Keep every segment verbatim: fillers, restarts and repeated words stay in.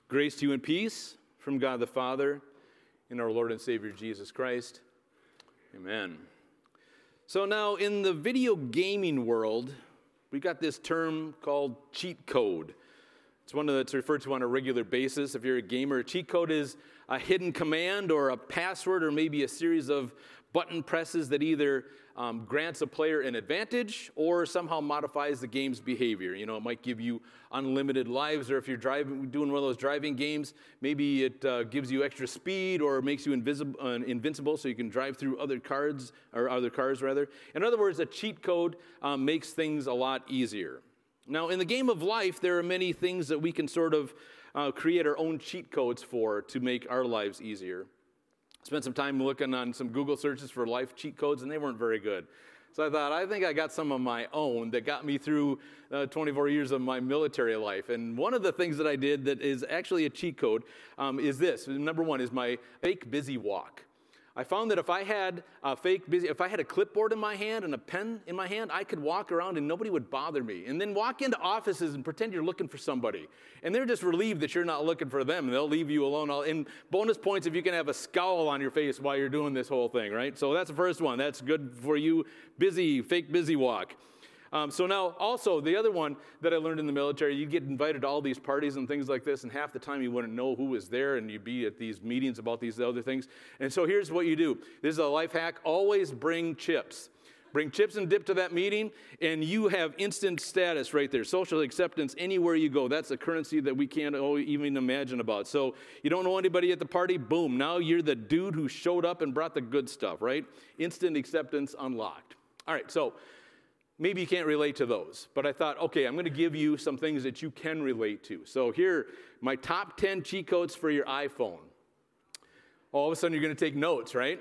Grace to you and peace from God the Father and our Lord and Savior Jesus Christ. Amen. So now in the video gaming world, we got this term called cheat code. It's one that's referred to on a regular basis. If you're a gamer, a cheat code is a hidden command or a password or maybe a series of button presses that either um, grants a player an advantage or somehow modifies the game's behavior. You know, it might give you unlimited lives, or if you're driving, doing one of those driving games, maybe it uh, gives you extra speed or makes you invisible, uh, invincible so you can drive through other cars, or other cars rather. In other words, a cheat code um, makes things a lot easier. Now, in the game of life, there are many things that we can sort of uh, create our own cheat codes for to make our lives easier. Spent some time looking on some Google searches for life cheat codes, and they weren't very good. So I thought, I think I got some of my own that got me through uh, twenty-four years of my military life. And one of the things that I did that is actually a cheat code um, is this. Number one is my fake busy walk. I found that if I had a fake busy, if I had a clipboard in my hand and a pen in my hand, I could walk around and nobody would bother me. And then walk into offices and pretend you're looking for somebody. And they're just relieved that you're not looking for them. And they'll leave you alone. And bonus points if you can have a scowl on your face while you're doing this whole thing, right? So that's the first one. That's good for you, busy, fake busy walk. Um, so now, also, the other one that I learned in the military, you'd get invited to all these parties and things like this, and half the time you wouldn't know who was there, and you'd be at these meetings about these other things. And so here's what you do. This is a life hack. Always bring chips. Bring chips and dip to that meeting, and you have instant status right there. Social acceptance anywhere you go. That's a currency that we can't even imagine about. So you don't know anybody at the party, boom. Now you're the dude who showed up and brought the good stuff, right? Instant acceptance unlocked. All right, so maybe you can't relate to those, but I thought, okay, I'm going to give you some things that you can relate to. So here, my top ten cheat codes for your iPhone. All of a sudden, you're going to take notes, right?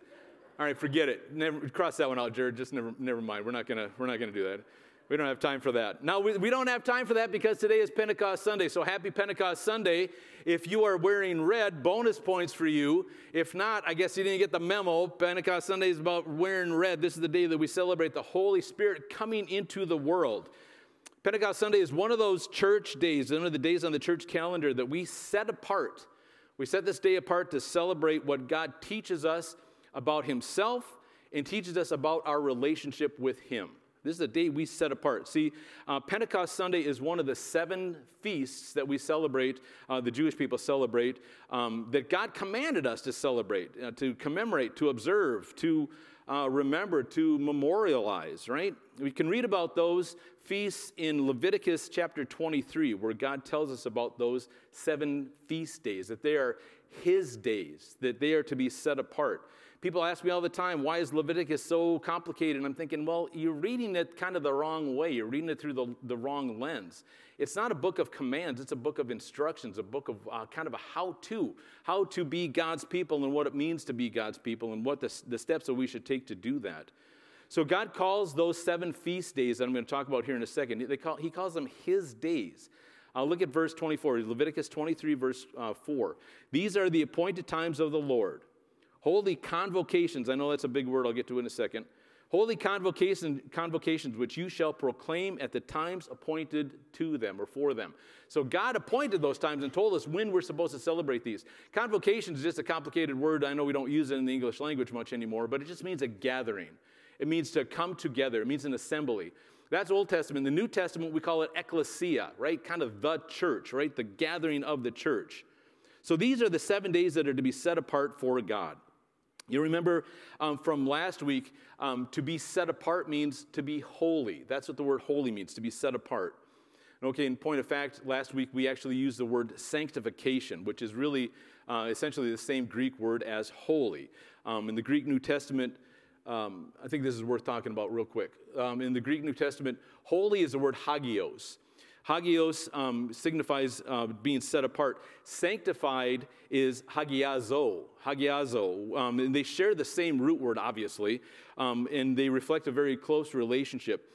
All right, forget it. Never cross that one out, Jared. Just never, never mind. We're not going to, we're not going to do that. We don't have time for that. Now, we, we don't have time for that because today is Pentecost Sunday. So happy Pentecost Sunday. If you are wearing red, bonus points for you. If not, I guess you didn't get the memo. Pentecost Sunday is about wearing red. This is the day that we celebrate the Holy Spirit coming into the world. Pentecost Sunday is one of those church days, one of the days on the church calendar that we set apart. We set this day apart to celebrate what God teaches us about himself and teaches us about our relationship with him. This is a day we set apart. See, uh, Pentecost Sunday is one of the seven feasts that we celebrate, uh, the Jewish people celebrate, um, that God commanded us to celebrate, uh, to commemorate, to observe, to uh, remember, to memorialize, right? We can read about those feasts in Leviticus chapter twenty-three, where God tells us about those seven feast days, that they are his days, that they are to be set apart. People ask me all the time, why is Leviticus so complicated? And I'm thinking, well, you're reading it kind of the wrong way. You're reading it through the, the wrong lens. It's not a book of commands. It's a book of instructions, a book of uh, kind of a how-to, how to be God's people and what it means to be God's people and what the, the steps that we should take to do that. So God calls those seven feast days that I'm going to talk about here in a second, they call, he calls them his days. Uh, look at verse twenty-four, Leviticus twenty-three, verse uh, four. These are the appointed times of the Lord. Holy convocations, I know that's a big word, I'll get to in a second. Holy convocation, convocations which you shall proclaim at the times appointed to them or for them. So God appointed those times and told us when we're supposed to celebrate these. Convocation is just a complicated word. I know we don't use it in the English language much anymore, but it just means a gathering. It means to come together. It means an assembly. That's Old Testament. The New Testament, we call it ecclesia, right? Kind of the church, right? The gathering of the church. So these are the seven days that are to be set apart for God. You remember um, from last week, um, to be set apart means to be holy. That's what the word holy means, to be set apart. Okay, in point of fact, last week we actually used the word sanctification, which is really uh, essentially the same Greek word as holy. Um, in the Greek New Testament, um, I think this is worth talking about real quick. Um, in the Greek New Testament, holy is the word hagios. Hagios um, signifies uh, being set apart. Sanctified is hagiazo. Hagiazo. Um, and they share the same root word, obviously, um, and they reflect a very close relationship.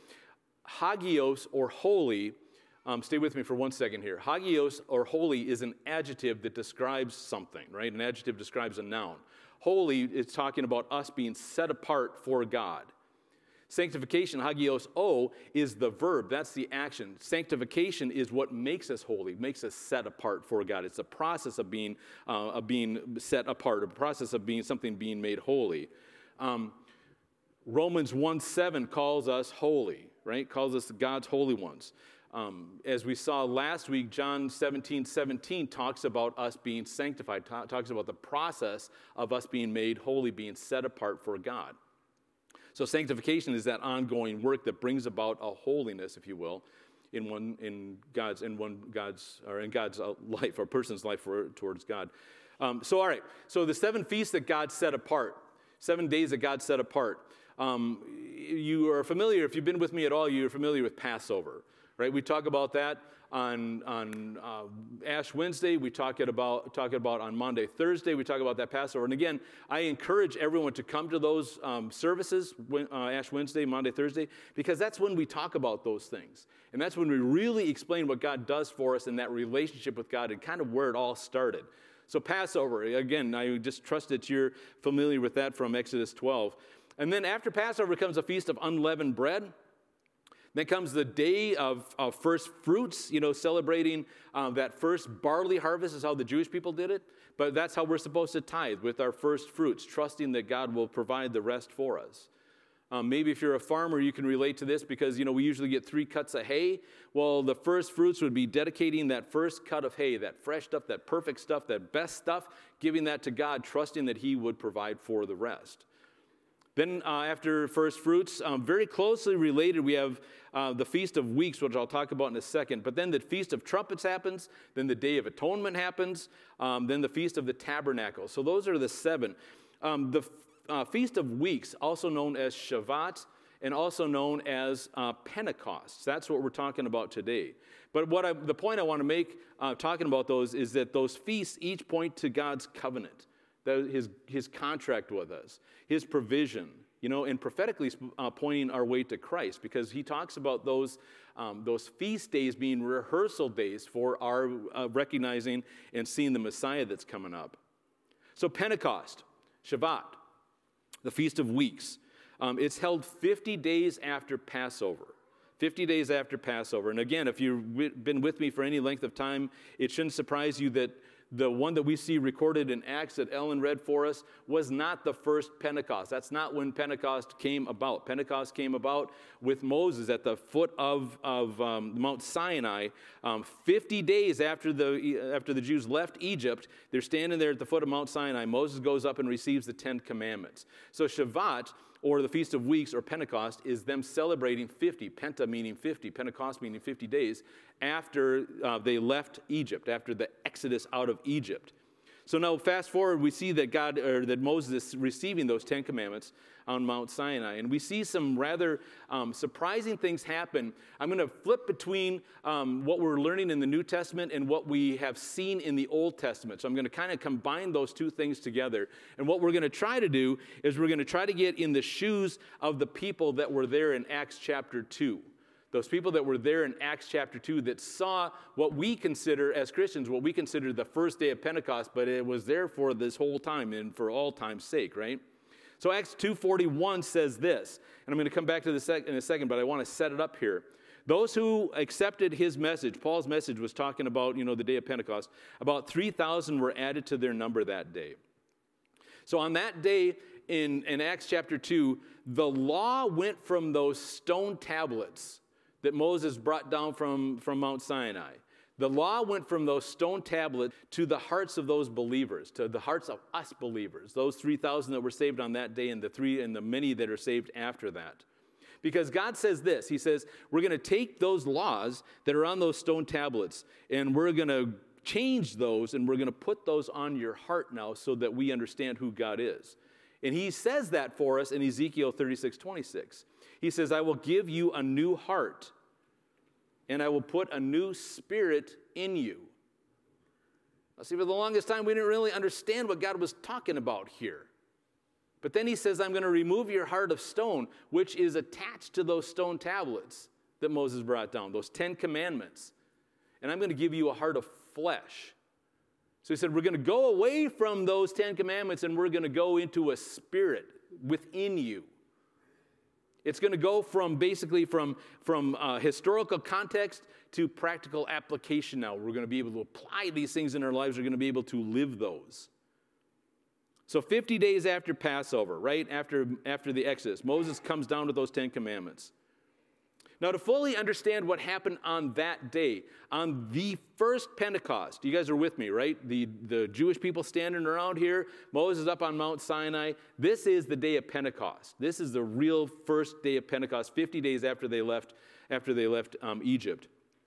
Hagios, or holy, um, stay with me for one second here. Hagios, or holy, is an adjective that describes something, right? An adjective describes a noun. Holy is talking about us being set apart for God. Sanctification, hagios o, is the verb. That's the action. Sanctification is what makes us holy, makes us set apart for God. It's a process of being uh, of being set apart, a process of being something being made holy. Um, Romans one seven calls us holy, right? Calls us God's holy ones. Um, as we saw last week, John seventeen seventeen talks about us being sanctified, ta- talks about the process of us being made holy, being set apart for God. So sanctification is that ongoing work that brings about a holiness, if you will, in one in God's in one God's or in God's life, or a person's life for, towards God. Um, so all right, so the seven feasts that God set apart, seven days that God set apart. Um, you are familiar, if you've been with me at all, you're familiar with Passover, right? We talk about that on on uh, Ash Wednesday. We talk it about talk it about on Monday, Thursday. We talk about that Passover. And again, I encourage everyone to come to those um, services, when, uh, Ash Wednesday, Monday, Thursday, because that's when we talk about those things, and that's when we really explain what God does for us in that relationship with God and kind of where it all started. So Passover, again, I just trust that you're familiar with that from Exodus twelve. And then after Passover comes a feast of unleavened bread. Then comes the day of, of first fruits, you know, celebrating um, that first barley harvest is how the Jewish people did it. But that's how we're supposed to tithe, with our first fruits, trusting that God will provide the rest for us. Um, maybe if you're a farmer, you can relate to this because, you know, we usually get three cuts of hay. Well, the first fruits would be dedicating that first cut of hay, that fresh stuff, that perfect stuff, that best stuff, giving that to God, trusting that he would provide for the rest. Then uh, after first fruits, um, very closely related, we have uh, the Feast of Weeks, which I'll talk about in a second. But then the Feast of Trumpets happens. Then the Day of Atonement happens. Um, then the Feast of the Tabernacle. So those are the seven. Um, the uh, Feast of Weeks, also known as Shavuot, and also known as uh, Pentecost. That's what we're talking about today. But what I, the point I want to make uh, talking about those is that those feasts each point to God's covenant. His, his contract with us, his provision, you know, and prophetically uh, pointing our way to Christ, because he talks about those, um, those feast days being rehearsal days for our uh, recognizing and seeing the Messiah that's coming up. So Pentecost, Shavuot, the Feast of Weeks, um, it's held fifty days after Passover. fifty days after Passover. And again, if you've been with me for any length of time, it shouldn't surprise you that the one that we see recorded in Acts that Ellen read for us was not the first Pentecost. That's not when Pentecost came about. Pentecost came about with Moses at the foot of, of um, Mount Sinai. Um, fifty days after the, after the Jews left Egypt, they're standing there at the foot of Mount Sinai. Moses goes up and receives the Ten Commandments. So Shavuot, or the Feast of Weeks, or Pentecost, is them celebrating fifty, Penta meaning fifty, Pentecost meaning fifty days, after uh, they left Egypt, after the exodus out of Egypt. So now fast forward, we see that God, or that Moses is receiving those Ten Commandments on Mount Sinai. And we see some rather um, surprising things happen. I'm going to flip between um, what we're learning in the New Testament and what we have seen in the Old Testament. So I'm going to kind of combine those two things together. And what we're going to try to do is we're going to try to get in the shoes of the people that were there in Acts chapter two. Those people that were there in Acts chapter two that saw what we consider as Christians, what we consider the first day of Pentecost, but it was there for this whole time and for all time's sake, right? So Acts two forty-one says this, and I'm going to come back to this in a second, but I want to set it up here. Those who accepted his message, Paul's message was talking about, you know, the day of Pentecost, about three thousand were added to their number that day. So on that day in, in Acts chapter two, the law went from those stone tablets that Moses brought down from, from Mount Sinai. The law went from those stone tablets to the hearts of those believers, to the hearts of us believers, those three thousand that were saved on that day and the three and the many that are saved after that. Because God says this, he says, we're going to take those laws that are on those stone tablets and we're going to change those and we're going to put those on your heart now so that we understand who God is. And he says that for us in Ezekiel thirty-six twenty-six. He says, I will give you a new heart, and I will put a new spirit in you. Now, see, for the longest time, we didn't really understand what God was talking about here. But then he says, I'm going to remove your heart of stone, which is attached to those stone tablets that Moses brought down, those Ten Commandments. And I'm going to give you a heart of flesh. So he said, we're going to go away from those Ten Commandments, and we're going to go into a spirit within you. It's going to go from basically from, from uh, historical context to practical application now. We're going to be able to apply these things in our lives. We're going to be able to live those. So fifty days after Passover, right, after, after the Exodus, Moses comes down with those Ten Commandments. Now, to fully understand what happened on that day, on the first Pentecost, you guys are with me, right? The, the Jewish people standing around here, Moses up on Mount Sinai. This is the day of Pentecost. This is the real first day of Pentecost, fifty days after they left, after they left um, Egypt.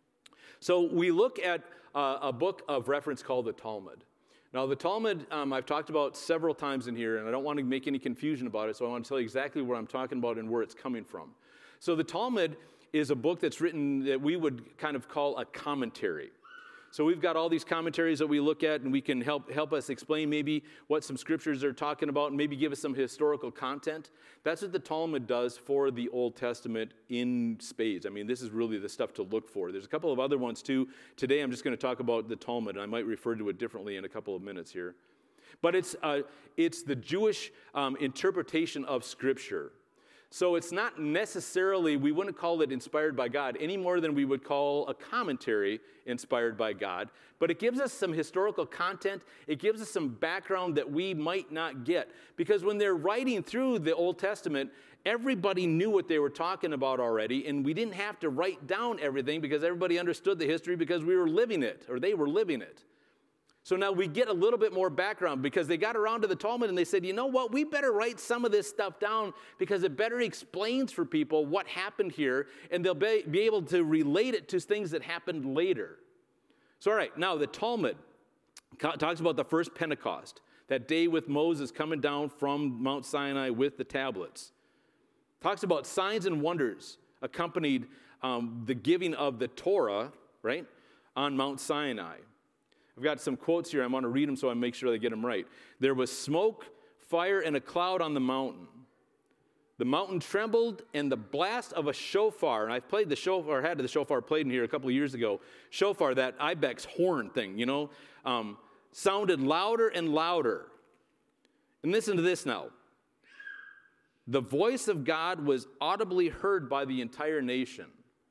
So we look at uh, a book of reference called the Talmud. Now, the Talmud, um, I've talked about several times in here, and I don't want to make any confusion about it, so I want to tell you exactly what I'm talking about and where it's coming from. So the Talmud is a book that's written that we would kind of call a commentary. So we've got all these commentaries that we look at, and we can help help us explain maybe what some scriptures are talking about and maybe give us some historical content. That's what the Talmud does for the Old Testament in spades. I mean, this is really the stuff to look for. There's a couple of other ones too. Today I'm just going to talk about the Talmud, and I might refer to it differently in a couple of minutes here. But it's, uh, it's the Jewish um, interpretation of Scripture. So it's not necessarily, we wouldn't call it inspired by God any more than we would call a commentary inspired by God. But it gives us some historical content. It gives us some background that we might not get. Because when they're writing through the Old Testament, everybody knew what they were talking about already. And we didn't have to write down everything because everybody understood the history because we were living it, or they were living it. So now we get a little bit more background because they got around to the Talmud and they said, you know what, we better write some of this stuff down because it better explains for people what happened here, and they'll be, be able to relate it to things that happened later. So all right, now the Talmud talks about the first Pentecost, that day with Moses coming down from Mount Sinai with the tablets. Talks about signs and wonders accompanied um, the giving of the Torah, right, on Mount Sinai. I've got some quotes here. I want to read them so I make sure I get them right. There was smoke, fire, and a cloud on the mountain. The mountain trembled, and the blast of a shofar, and I've played the shofar, had the shofar played in here a couple of years ago. Shofar, that ibex horn thing, you know, um, sounded louder and louder. And listen to this now. The voice of God was audibly heard by the entire nation.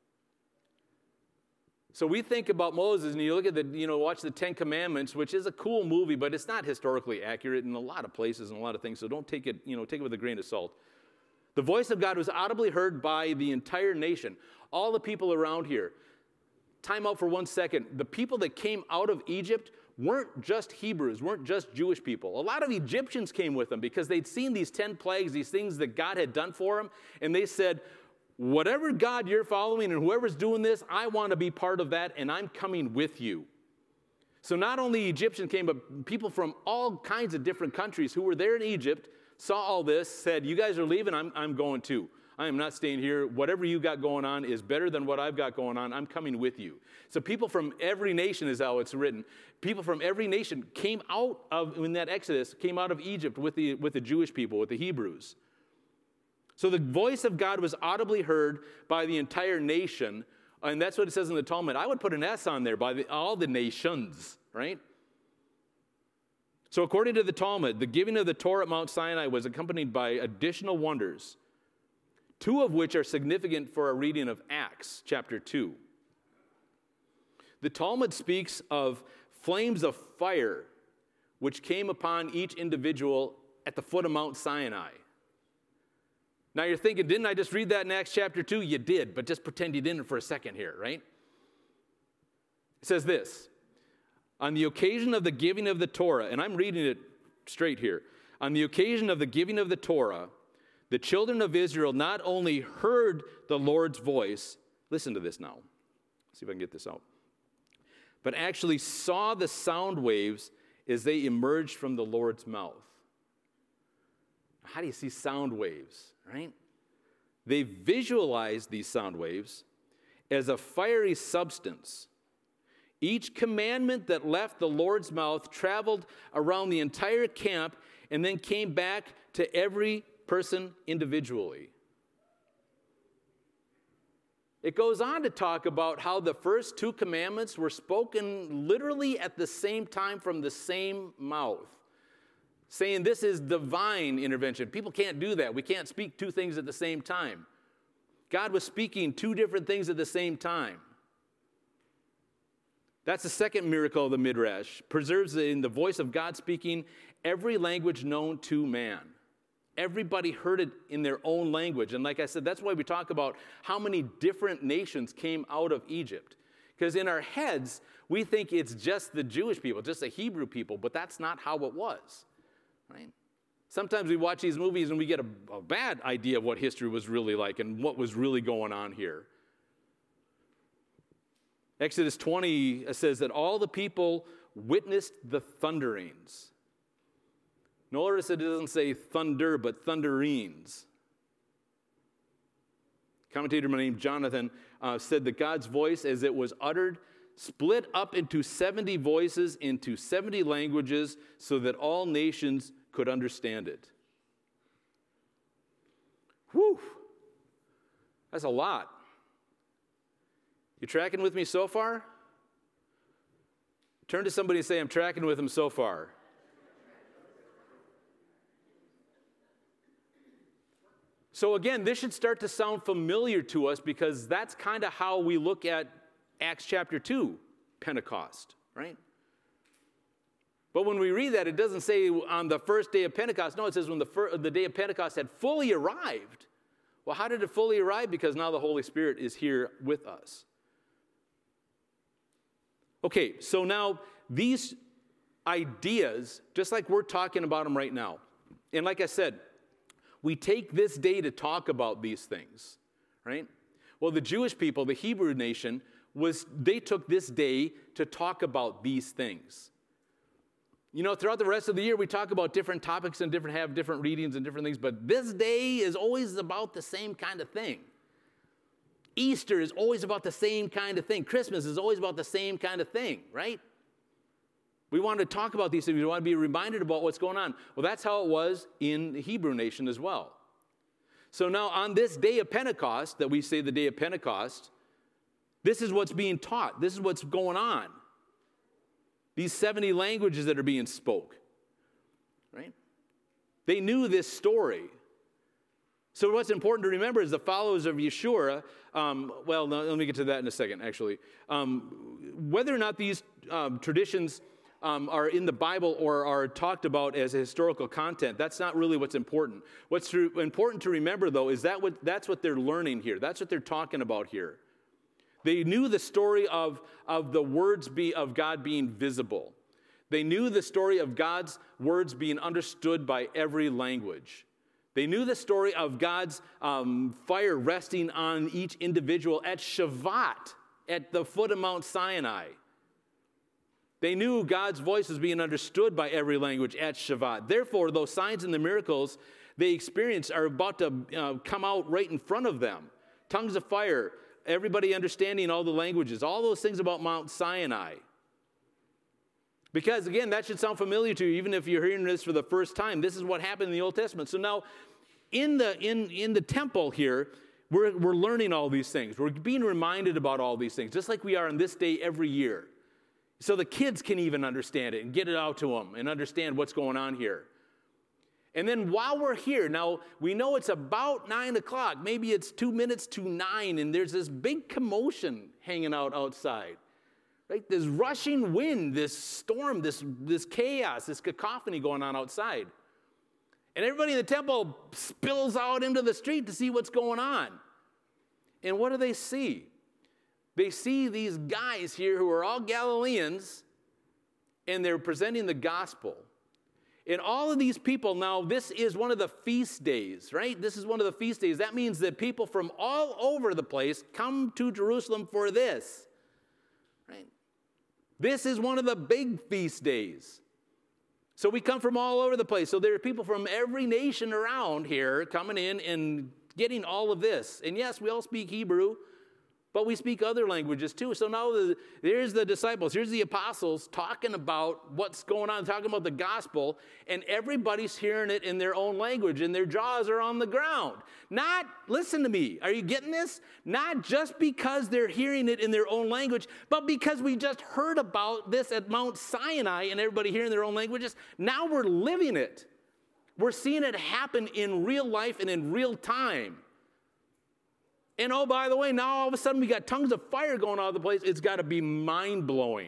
So we think about Moses, and you look at the, you know, watch the Ten Commandments, which is a cool movie, but it's not historically accurate in a lot of places and a lot of things, so don't take it, you know, take it with a grain of salt. The voice of God was audibly heard by the entire nation, all the people around here. Time out for one second. The people that came out of Egypt weren't just Hebrews, weren't just Jewish people. A lot of Egyptians came with them because they'd seen these ten plagues, these things that God had done for them, and they said, whatever God you're following and whoever's doing this, I want to be part of that, and I'm coming with you. So not only Egyptians came, but people from all kinds of different countries who were there in Egypt saw all this, said, you guys are leaving, I'm, I'm going too. I am not staying here. Whatever you got going on is better than what I've got going on. I'm coming with you. So people from every nation is how it's written. People from every nation came out of, in that Exodus, came out of Egypt with the, with the Jewish people, with the Hebrews. So the voice of God was audibly heard by the entire nation, and that's what it says in the Talmud. I would put an S on there, by the, all the nations, right? So according to the Talmud, the giving of the Torah at Mount Sinai was accompanied by additional wonders, two of which are significant for our reading of Acts chapter two. The Talmud speaks of flames of fire which came upon each individual at the foot of Mount Sinai. Now you're thinking, didn't I just read that in Acts chapter two? You did, but just pretend you didn't for a second here, right? It says this, on the occasion of the giving of the Torah, and I'm reading it straight here, on the occasion of the giving of the Torah, the children of Israel not only heard the Lord's voice, listen to this now, see if I can get this out, but actually saw the sound waves as they emerged from the Lord's mouth. How do you see sound waves, right? They visualized these sound waves as a fiery substance. Each commandment that left the Lord's mouth traveled around the entire camp and then came back to every person individually. It goes on to talk about how the first two commandments were spoken literally at the same time from the same mouth, saying this is divine intervention. People can't do that. We can't speak two things at the same time, God was speaking two different things at the same time. That's the second miracle of the Midrash. Preserves in the voice of God speaking every language known to man. Everybody heard it in their own language. And like I said, that's why we talk about how many different nations came out of Egypt. Because in our heads, we think it's just the Jewish people, just the Hebrew people, but that's not how it was, right? Sometimes we watch these movies and we get a, a bad idea of what history was really like and what was really going on here. Exodus twenty says that all the people witnessed the thunderings. Notice it doesn't say thunder, but thunderings. Commentator named Jonathan uh, said that God's voice, as it was uttered, split up into seventy voices, into seventy languages, so that all nations could understand it. Whew. That's a lot. You tracking with me so far? Turn to somebody and say, I'm tracking with them so far. So again, this should start to sound familiar to us because that's kind of how we look at Acts chapter two, Pentecost, right? But when we read that, it doesn't say on the first day of Pentecost. No, it says when the, fir- the day of Pentecost had fully arrived. Well, how did it fully arrive? Because now the Holy Spirit is here with us. Okay, so now these ideas, just like we're talking about them right now, and like I said, we take this day to talk about these things, right? Well, the Jewish people, the Hebrew nation, was they took this day to talk about these things. You know, throughout the rest of the year, we talk about different topics and different have different readings and different things, but this day is always about the same kind of thing. Easter is always about the same kind of thing. Christmas is always about the same kind of thing, right? We want to talk about these things. We want to be reminded about what's going on. Well, that's how it was in the Hebrew nation as well. So now on this day of Pentecost, that we say the day of Pentecost, this is what's being taught. This is what's going on. These seventy languages that are being spoke, right? They knew this story. So what's important to remember is the followers of Yeshua, um, well, no, let me get to that in a second, actually. Um, whether or not these um, traditions um, are in the Bible or are talked about as a historical content, that's not really what's important. What's tr- important to remember, though, is that what, that's what they're learning here. That's what they're talking about here. They knew the story of, of the words be, of God being visible. They knew the story of God's words being understood by every language. They knew the story of God's um, fire resting on each individual at Shavat, at the foot of Mount Sinai. They knew God's voice was being understood by every language at Shavat. Therefore, those signs and the miracles they experienced are about to uh, come out right in front of them. Tongues of fire, everybody understanding all the languages, all those things about Mount Sinai. Because, again, that should sound familiar to you, even if you're hearing this for the first time. This is what happened in the Old Testament. So now, in the in, in the temple here, we're, we're learning all these things. We're being reminded about all these things, just like we are on this day every year. So the kids can even understand it and get it out to them and understand what's going on here. And then while we're here, now, we know it's about nine o'clock. Maybe it's two minutes to nine, and there's this big commotion hanging out outside. Right? This rushing wind, this storm, this, this chaos, this cacophony going on outside. And everybody in the temple spills out into the street to see what's going on. And what do they see? They see these guys here who are all Galileans, and they're presenting the gospel. And all of these people, now this is one of the feast days, right? This is one of the feast days. That means that people from all over the place come to Jerusalem for this. Right? This is one of the big feast days. So we come from all over the place. So there are people from every nation around here coming in and getting all of this. And yes, we all speak Hebrew, but we speak other languages too. So now the, there's the disciples, here's the apostles talking about what's going on, talking about the gospel, and everybody's hearing it in their own language, and their jaws are on the ground. Not, listen to me, are you getting this? Not just because they're hearing it in their own language, but because we just heard about this at Mount Sinai and everybody hearing their own languages. Now we're living it. We're seeing it happen in real life and in real time. And oh, by the way, now all of a sudden we got tongues of fire going out of the place. It's got to be mind-blowing.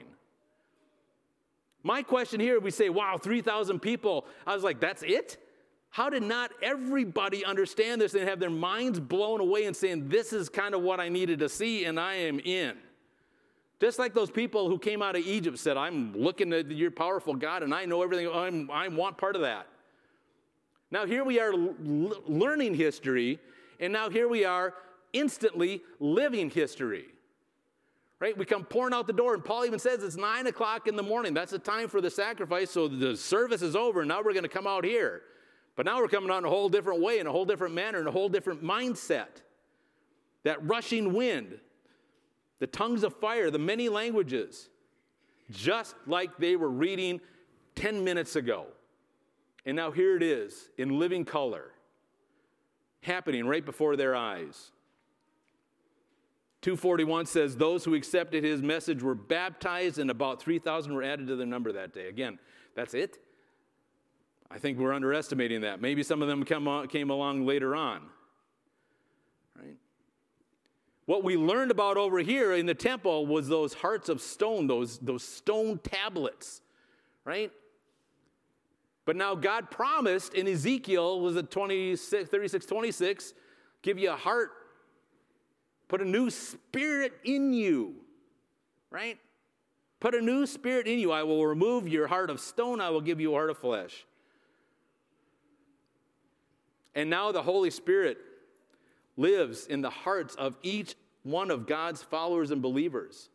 My question here, we say, wow, three thousand people. I was like, that's it? How did not everybody understand this and have their minds blown away and saying, this is kind of what I needed to see and I am in? Just like those people who came out of Egypt said, I'm looking at your powerful God and I know everything. I'm, I want part of that. Now here we are l- learning history, and now here we are instantly living history. Right? We come pouring out the door, and Paul even says it's nine o'clock in the morning. That's the time for the sacrifice, so the service is over, and now we're going to come out here. But now we're coming out in a whole different way, in a whole different manner, in a whole different mindset. That rushing wind, the tongues of fire, the many languages, just like they were reading ten minutes ago. And now here it is in living color, happening right before their eyes. two forty-one says, those who accepted his message were baptized, and about three thousand were added to their number that day. Again, that's it? I think we're underestimating that. Maybe some of them come on, came along later on. Right? What we learned about over here in the temple was those hearts of stone, those, those stone tablets, right? But now God promised in Ezekiel, was it twenty-six, thirty-six, twenty-six, give you a heart, put a new spirit in you, right? Put a new spirit in you. I will remove your heart of stone. I will give you a heart of flesh. And now the Holy Spirit lives in the hearts of each one of God's followers and believers.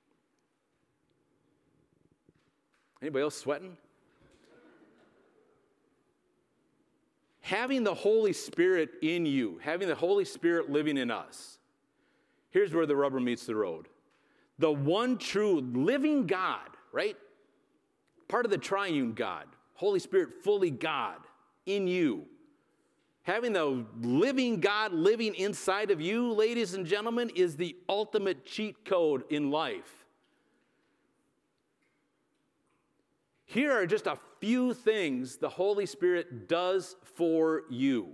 Anybody else sweating? Having the Holy Spirit in you, having the Holy Spirit living in us, here's where the rubber meets the road. The one true living God, right? Part of the triune God, Holy Spirit fully God in you. Having the living God living inside of you, ladies and gentlemen, is the ultimate cheat code in life. Here are just a few things the Holy Spirit does for you,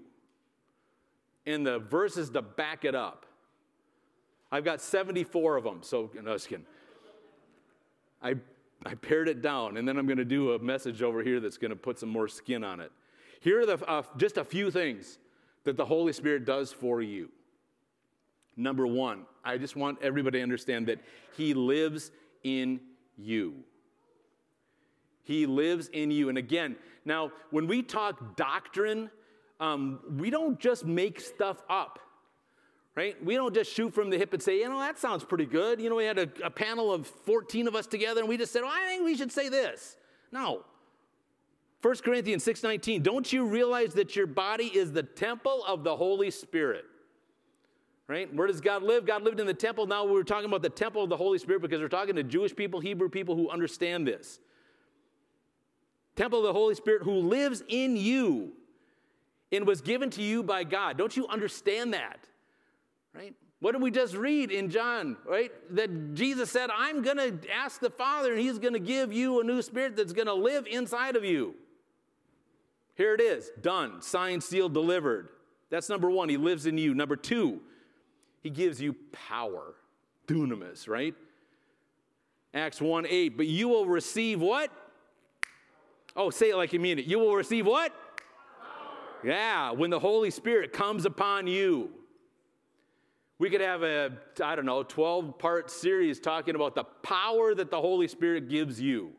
and the verses to back it up. I've got seventy-four of them, so no, just kidding. I, I pared it down, and then I'm going to do a message over here that's going to put some more skin on it. Here are the, uh, just a few things that the Holy Spirit does for you. Number one, I just want everybody to understand that he lives in you. He lives in you. And again, now, when we talk doctrine, um, we don't just make stuff up, right? We don't just shoot from the hip and say, you know, that sounds pretty good. You know, we had a, a panel of fourteen of us together, and we just said, oh, I think we should say this. No. First Corinthians six nineteen, don't you realize that your body is the temple of the Holy Spirit? Right? Where does God live? God lived in the temple. Now we're talking about the temple of the Holy Spirit because we're talking to Jewish people, Hebrew people who understand this. Temple of the Holy Spirit who lives in you and was given to you by God. Don't you understand that? Right? What did we just read in John, right? That Jesus said, I'm going to ask the Father, and he's going to give you a new spirit that's going to live inside of you. Here it is, done, signed, sealed, delivered. That's number one, he lives in you. Number two, he gives you power, dunamis, right? Acts one eight, but you will receive what? Oh, say it like you mean it. You will receive what? Power. Yeah, when the Holy Spirit comes upon you. We could have a, I don't know, twelve-part series talking about the power that the Holy Spirit gives you.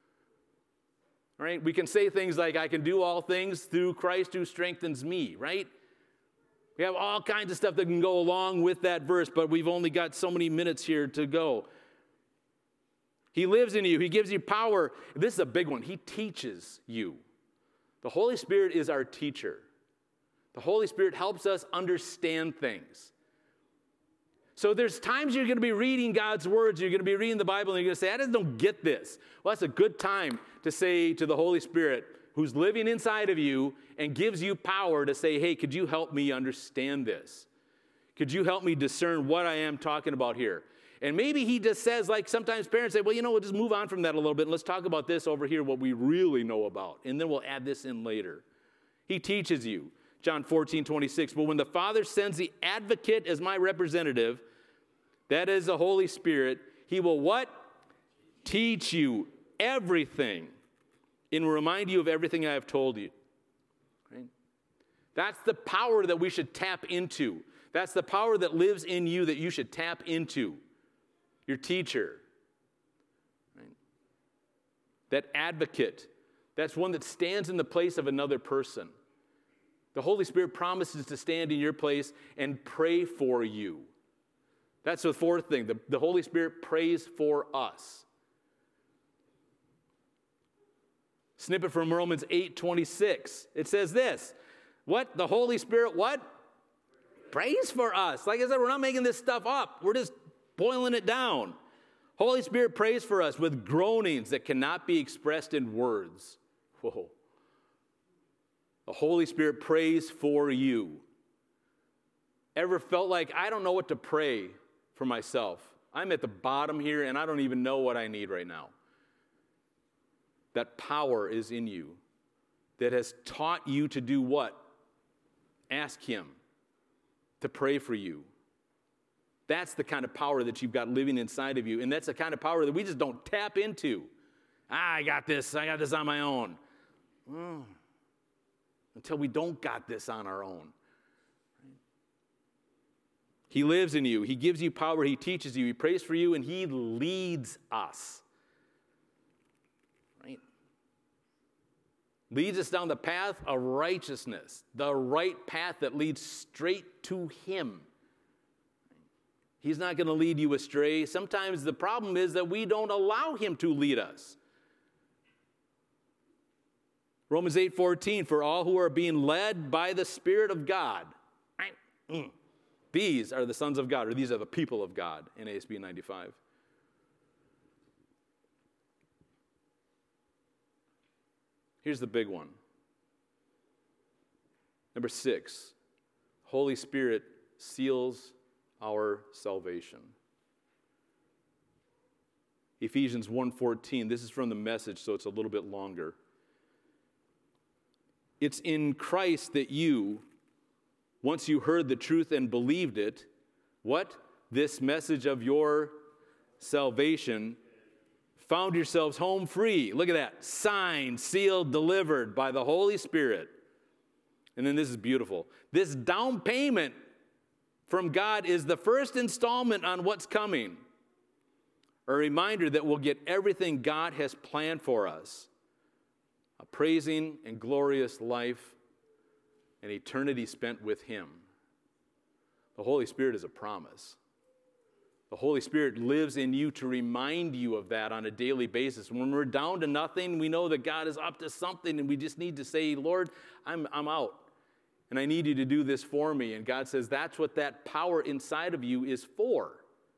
Right? We can say things like, I can do all things through Christ who strengthens me, right? We have all kinds of stuff that can go along with that verse, but we've only got so many minutes here to go. He lives in you. He gives you power. This is a big one. He teaches you. The Holy Spirit is our teacher. The Holy Spirit helps us understand things. So there's times you're going to be reading God's words, you're going to be reading the Bible, and you're going to say, I just don't get this. Well, that's a good time to say to the Holy Spirit, who's living inside of you and gives you power to say, hey, could you help me understand this? Could you help me discern what I am talking about here? And maybe he just says, like sometimes parents say, well, you know, we'll just move on from that a little bit, and let's talk about this over here, what we really know about, and then we'll add this in later. He teaches you. John fourteen, twenty-six. But when the Father sends the advocate as my representative, that is the Holy Spirit, he will what? Teach you everything and remind you of everything I have told you. Right? That's the power that we should tap into. That's the power that lives in you that you should tap into. Your teacher. Right? That advocate. That's one that stands in the place of another person. The Holy Spirit promises to stand in your place and pray for you. That's the fourth thing. The, the Holy Spirit prays for us. Snippet from Romans eight, twenty-six. It says this. What? The Holy Spirit what? Prays for us. Like I said, we're not making this stuff up. We're just boiling it down. Holy Spirit prays for us with groanings that cannot be expressed in words. Whoa. The Holy Spirit prays for you. Ever felt like, I don't know what to pray for myself? I'm at the bottom here and I don't even know what I need right now. That power is in you that has taught you to do what? Ask Him to pray for you. That's the kind of power that you've got living inside of you. And that's the kind of power that we just don't tap into. Ah, I got this. I got this on my own. Mm. Until we don't got this on our own. He lives in you. He gives you power. He teaches you. He prays for you. And He leads us. Right? Leads us down the path of righteousness. The right path that leads straight to Him. He's not going to lead you astray. Sometimes the problem is that we don't allow Him to lead us. Romans eight fourteen, for all who are being led by the Spirit of God, these are the sons of God, or these are the people of God, in A S B ninety-five. Here's the big one. Number six, Holy Spirit seals our salvation. Ephesians one fourteen, this is from the Message, so it's a little bit longer. It's in Christ that you, once you heard the truth and believed it, what? This message of your salvation, found yourselves home free. Look at that. Signed, sealed, delivered by the Holy Spirit. And then this is beautiful. This down payment from God is the first installment on what's coming. A reminder that we'll get everything God has planned for us. A praising and glorious life, and eternity spent with Him. The Holy Spirit is a promise. The Holy Spirit lives in you to remind you of that on a daily basis. When we're down to nothing, we know that God is up to something, and we just need to say, Lord, I'm, I'm out, and I need you to do this for me. And God says that's what that power inside of you is for.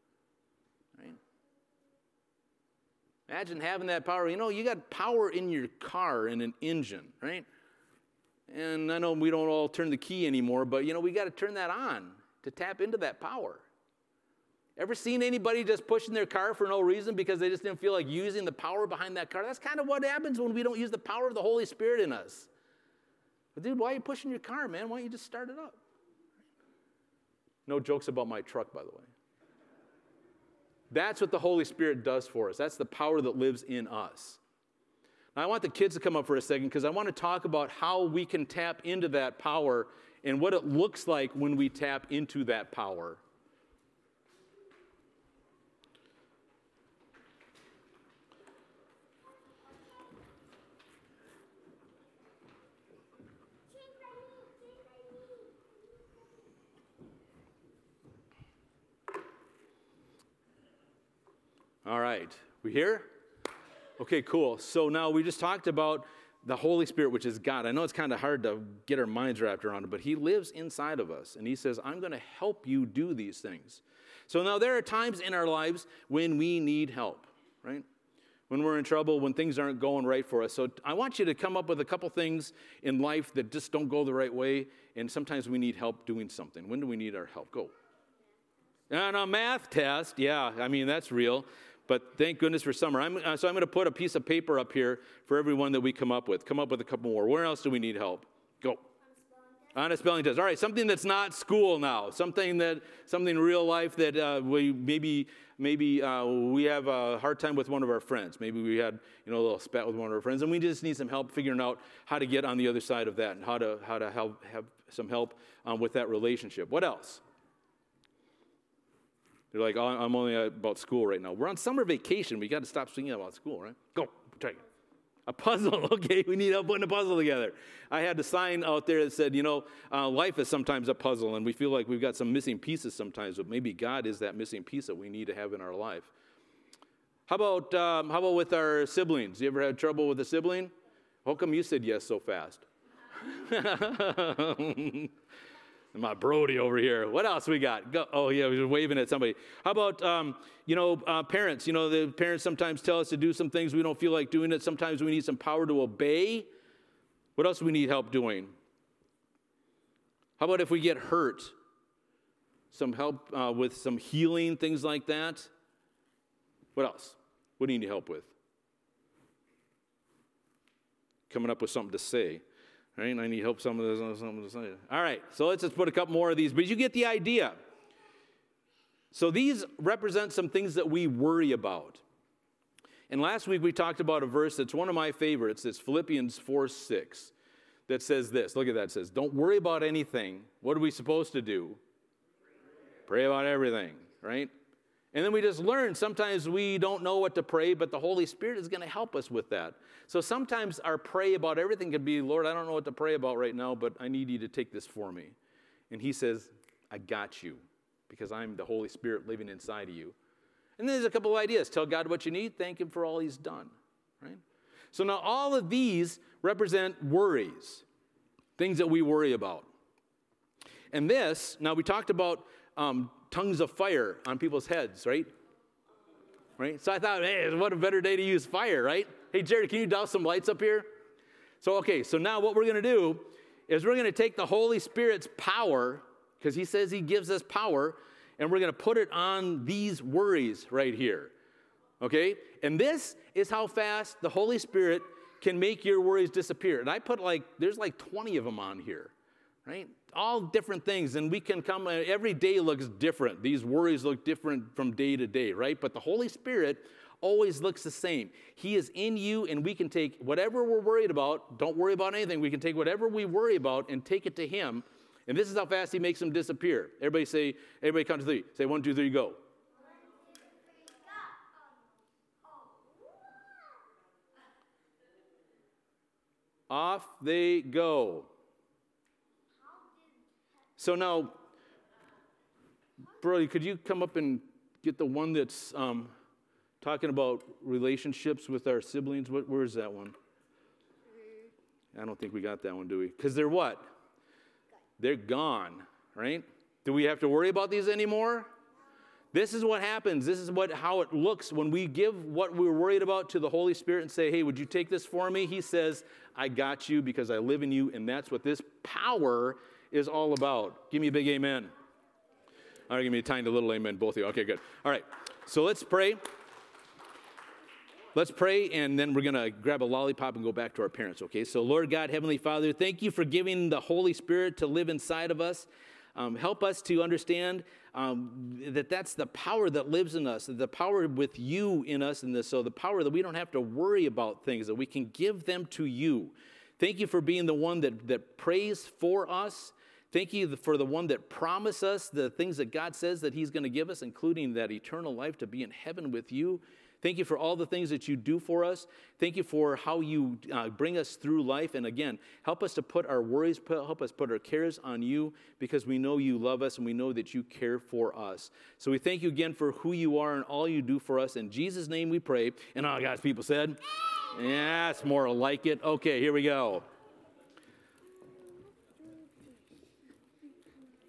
Imagine having that power. You know, you got power in your car in an engine, right? And I know we don't all turn the key anymore, but, you know, we got to turn that on to tap into that power. Ever seen anybody just pushing their car for no reason because they just didn't feel like using the power behind that car? That's kind of what happens when we don't use the power of the Holy Spirit in us. But, dude, why are you pushing your car, man? Why don't you just start it up? No jokes about my truck, by the way. That's what the Holy Spirit does for us. That's the power that lives in us. Now, I want the kids to come up for a second because I want to talk about how we can tap into that power and what it looks like when we tap into that power. All right, we here? Okay, cool. So now we just talked about the Holy Spirit, which is God. I know it's kind of hard to get our minds wrapped around it, but He lives inside of us, and He says, I'm going to help you do these things. So now there are times in our lives when we need help, right? When we're in trouble, when things aren't going right for us. So I want you to come up with a couple things in life that just don't go the right way, and sometimes we need help doing something. When do we need our help? Go. And a math test, yeah, I mean, that's real. But thank goodness for summer. I'm, uh, so I'm going to put a piece of paper up here for everyone that we come up with. Come up with a couple more. Where else do we need help? Go. On a spelling test. All right, something that's not school now. Something that, something in real life that uh, we maybe, maybe uh, we have a hard time with one of our friends. Maybe we had, you know, a little spat with one of our friends, and we just need some help figuring out how to get on the other side of that and how to how to help have some help um, with that relationship. What else? They're like, oh, I'm only about school right now. We're on summer vacation. We got to stop thinking about school, right? Go, try it. A puzzle. Okay, we need help putting a puzzle together. I had a sign out there that said, you know, uh, life is sometimes a puzzle, and we feel like we've got some missing pieces sometimes, but maybe God is that missing piece that we need to have in our life. How about um, how about with our siblings? You ever had trouble with a sibling? How come you said yes so fast? My Brody over here. What else we got? Go. Oh, yeah, we were waving at somebody. How about, um, you know, uh, parents? You know, the parents sometimes tell us to do some things we don't feel like doing it. Sometimes we need some power to obey. What else do we need help doing? How about if we get hurt? Some help uh, with some healing, things like that. What else? What do you need help with? Coming up with something to say. Right? I need help some of this, something to say. All right, so let's just put a couple more of these, but you get the idea. So these represent some things that we worry about. And last week we talked about a verse that's one of my favorites. It's Philippians four six that says this. Look at that. It says, don't worry about anything. What are we supposed to do? Pray about everything, right? And then we just learn sometimes we don't know what to pray, but the Holy Spirit is going to help us with that. So sometimes our pray about everything can be, Lord, I don't know what to pray about right now, but I need you to take this for me. And he says, I got you, because I'm the Holy Spirit living inside of you. And then there's a couple of ideas. Tell God what you need. Thank him for all he's done, right? So now all of these represent worries, things that we worry about. And this, now we talked about um, tongues of fire on people's heads, right? Right? So I thought, hey, what a better day to use fire, right? Hey, Jared, can you douse some lights up here? So, okay, so now what we're going to do is we're going to take the Holy Spirit's power, because he says he gives us power, and we're going to put it on these worries right here, okay? And this is how fast the Holy Spirit can make your worries disappear. And I put like, there's like twenty of them on here, right? All different things, and we can come, every day looks different. These worries look different from day to day, right? But the Holy Spirit always looks the same. He is in you, and we can take whatever we're worried about, don't worry about anything, we can take whatever we worry about and take it to him, and this is how fast he makes them disappear. Everybody say, everybody count to three. Say one, two, three, go. Off they go. So now, Brody, could you come up and get the one that's um, talking about relationships with our siblings? What, where is that one? I don't think we got that one, do we? Because they're what? They're gone, right? Do we have to worry about these anymore? This is what happens. This is what how it looks when we give what we're worried about to the Holy Spirit and say, hey, would you take this for me? He says, I got you because I live in you, and that's what this power is all about. Give me a big amen. All right, give me a tiny little amen, both of you. Okay, good. All right, so let's pray. Let's pray, and then we're going to grab a lollipop and go back to our parents, okay? So, Lord God, Heavenly Father, thank you for giving the Holy Spirit to live inside of us. Um, help us to understand um, that that's the power that lives in us, the power with you in us, and this, so the power that we don't have to worry about things, that we can give them to you. Thank you for being the one that, that prays for us. Thank you for the one that promised us the things that God says that he's going to give us, including that eternal life to be in heaven with you. Thank you for all the things that you do for us. Thank you for how you uh, bring us through life. And again, help us to put our worries, help us put our cares on you, because we know you love us and we know that you care for us. So we thank you again for who you are and all you do for us. In Jesus' name we pray. And all God's people said, yeah, it's more like it. Okay, here we go.